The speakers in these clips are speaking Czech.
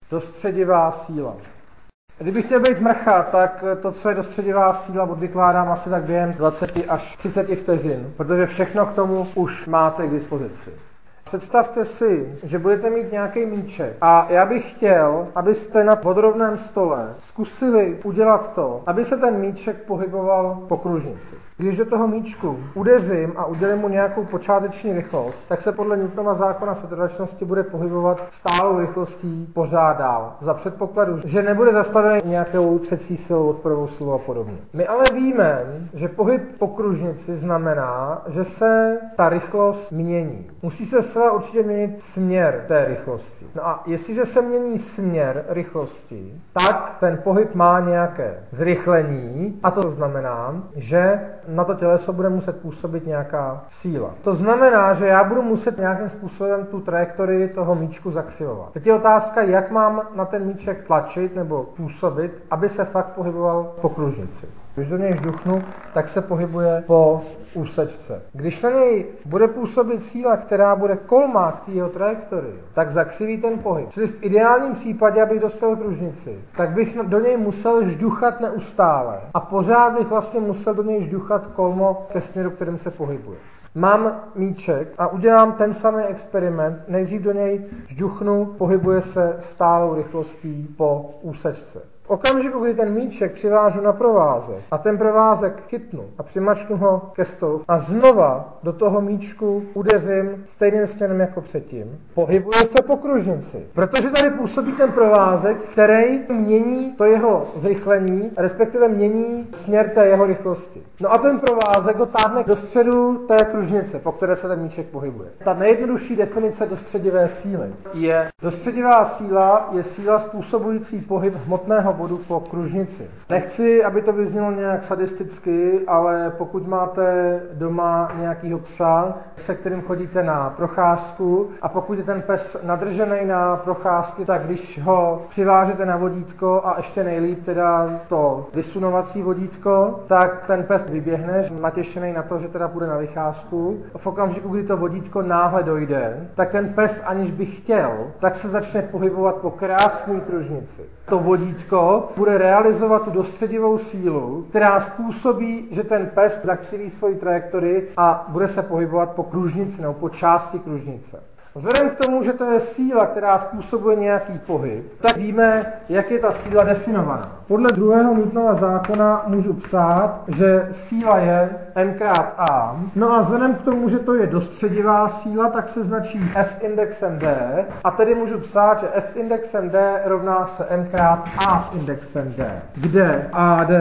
Dostředivá síla. Kdybych chtěl být mrcha, tak to, co je dostředivá síla, odvykládám asi tak během 20 až 30 vteřin, protože všechno k tomu už máte k dispozici. Představte si, že budete mít nějaký míček a já bych chtěl, abyste na vodorovném stole zkusili udělat to, aby se ten míček pohyboval po kružnici. Když do toho míčku udeřím a udělím mu nějakou počáteční rychlost, tak se podle Newtonova zákona setrvačnosti bude pohybovat stálou rychlostí pořád dál. Za předpokladu, že nebude zastaven nějakou třecí silou, odporovou silou a podobně. My ale víme, že pohyb po kružnici znamená, že se ta rychlost mění. Musí se zcela určitě měnit směr té rychlosti. No a jestliže se mění směr rychlosti, tak ten pohyb má nějaké zrychlení a to znamená, že na to těleso bude muset působit nějaká síla. To znamená, že já budu muset nějakým způsobem tu trajektorii toho míčku zakřivovat. Teď je otázka, jak mám na ten míček tlačit nebo působit, aby se fakt pohyboval po kružnici. Když do něj žduchnu, tak se pohybuje po úsečce. Když na něj bude působit síla, která bude kolmá k té jeho trajektorii, tak zakřiví ten pohyb. Čili v ideálním případě, abych dostal kružnici, tak bych do něj musel žduchat neustále. A pořád bych vlastně musel do něj žduchat kolmo ke směru, kterým se pohybuje. Mám míček a udělám ten samý experiment, nejdřív do něj žduchnu, pohybuje se stálou rychlostí po úsečce. V okamžiku, kdy ten míček přivážu na provázek a ten provázek chytnu a přimačknu ho ke stolu a znova do toho míčku udeřím stejným směrem jako předtím, pohybuje se po kružnici. Protože tady působí ten provázek, který mění to jeho zrychlení, respektive mění směr té jeho rychlosti. No a ten provázek ho táhne do středu té kružnice, po které se ten míček pohybuje. Ta nejjednodušší definice dostředivé síly je: dostředivá síla je síla způsobující pohyb hmotného bodu po kružnici. Nechci, aby to vyznělo nějak sadisticky, ale pokud máte doma nějakýho psa, se kterým chodíte na procházku a pokud je ten pes nadržený na procházky, tak když ho přivážete na vodítko a ještě nejlíp teda to vysunovací vodítko, tak ten pes vyběhne, natěšený na to, že teda půjde na vycházku. V okamžiku, kdy to vodítko náhle dojde, tak ten pes, aniž by chtěl, tak se začne pohybovat po krásné kružnici. To vodítko bude realizovat tu dostředivou sílu, která způsobí, že ten pes zakřiví svoji trajektorii a bude se pohybovat po kružnici nebo po části kružnice. Vzhledem k tomu, že to je síla, která způsobuje nějaký pohyb, tak víme, jak je ta síla definovaná. Podle druhého Newtonova zákona můžu psát, že síla je m× a. No a vzhledem k tomu, že to je dostředivá síla, tak se značí F s indexem D. A tedy můžu psát, že F s indexem D rovná se m× a s indexem D, kde AD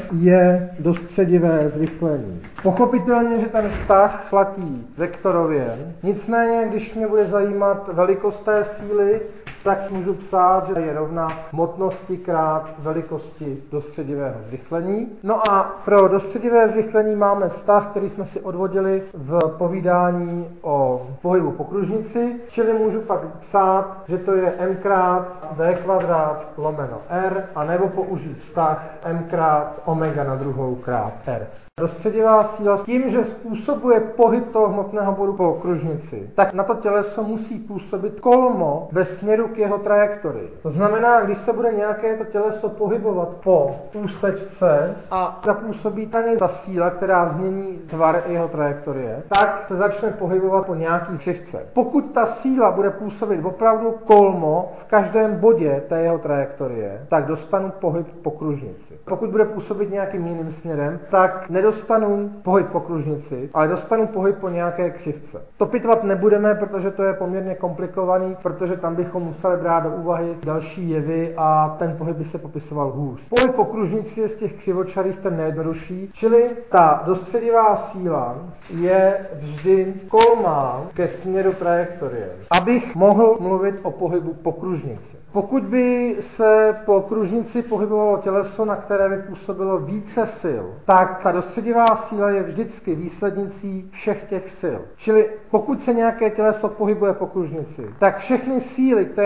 je dostředivé zrychlení. Pochopitelně, že ten vztah platí vektorově, nicméně, když mě bude zajímat velikost té síly, tak můžu psát, že je rovna hmotnosti krát velikosti dostředivého zrychlení. No a pro dostředivé zrychlení máme vztah, který jsme si odvodili v povídání o pohybu po kružnici, čili můžu pak psát, že to je m× v² lomeno r, anebo použít vztah m× omega na druhou krát r. Dostředivá síla tím, že způsobuje pohyb toho hmotného bodu po kružnici, tak na to těleso musí působit kolmo ve směru k jeho trajektorii. To znamená, když se bude nějaké to těleso pohybovat po úsečce a zapůsobí na něj ta síla, která změní tvar jeho trajektorie, tak se začne pohybovat po nějaký křivce. Pokud ta síla bude působit opravdu kolmo v každém bodě té jeho trajektorie, tak dostanu pohyb po kružnici. Pokud bude působit nějakým jiným směrem, tak nedostanu pohyb po kružnici, ale dostanu pohyb po nějaké křivce. To pitvat nebudeme, protože to je poměrně komplikovaný, protože tam bychom museli brát do úvahy další jevy a ten pohyb by se popisoval hůř. Pohyb po kružnici je z těch křivočarých ten nejjednodušší, čili ta dostředivá síla je vždy kolmá ke směru trajektorie, abych mohl mluvit o pohybu po kružnici. Pokud by se po kružnici pohybovalo těleso, na které by působilo více sil, tak ta dostředivá síla je vždycky výslednicí všech těch sil. Čili pokud se nějaké těleso pohybuje po kružnici, tak všechny síly, které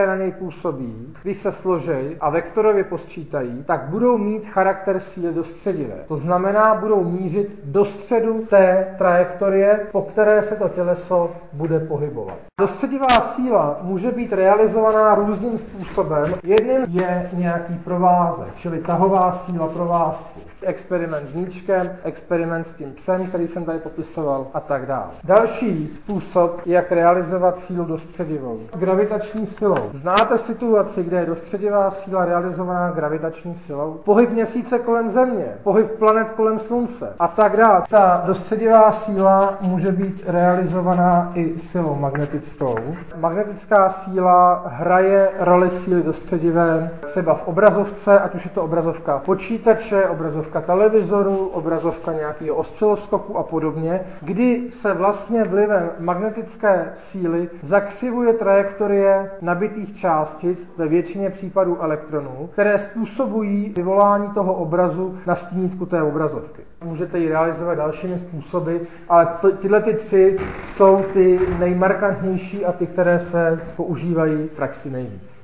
které na něj působí, když se složej a vektorově posčítají, tak budou mít charakter síly dostředivé. To znamená, budou mířit do středu té trajektorie, po které se to těleso bude pohybovat. Dostředivá síla může být realizovaná různým způsobem. Jedním je nějaký provázek, čili tahová síla provázku. Experiment s míčkem, experiment s tím psem, který jsem tady popisoval a tak dále. Další způsob, jak realizovat sílu dostředivou. Gravitační silou. Znáte situaci, kde je dostředivá síla realizovaná gravitační silou? Pohyb měsíce kolem Země, pohyb planet kolem Slunce a tak dále. Ta dostředivá síla může být realizovaná i silou magnetickou. Magnetická síla hraje roli síly dostředivé třeba v obrazovce, ať už je to obrazovka počítače, obrazovka televizoru, obrazovka nějakého osciloskopu a podobně, kdy se vlastně vlivem magnetické síly zakřivuje trajektorie nabitých částic, ve většině případů elektronů, které způsobují vyvolání toho obrazu na stínítku té obrazovky. Můžete ji realizovat dalšími způsoby, ale tyhle ty tři jsou ty nejmarkantnější a ty, které se používají v praxi nejvíc.